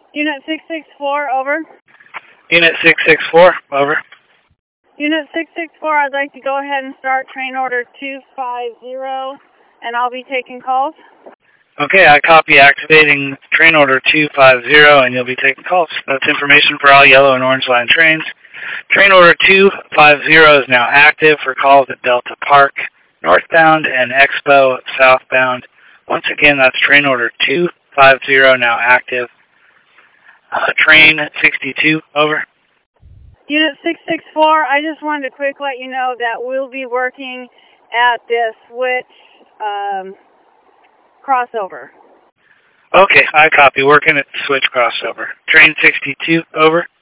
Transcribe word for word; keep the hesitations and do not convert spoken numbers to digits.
Unit six six four, over. Unit six six four, over. Unit six six four, I'd like to go ahead and start train order two five zero, and I'll be taking calls. Okay, I copy activating train order two five zero, and you'll be taking calls. That's information for all yellow and orange line trains. Train order two five zero is now active for calls at Delta Park, northbound, and Expo, southbound. Once again, that's train order two five zero, now active. Uh, train sixty-two, over. Unit six six four, I just wanted to quick let you know that we'll be working at this switch um, crossover. Okay, I copy. Working at the switch crossover. Train sixty-two, over.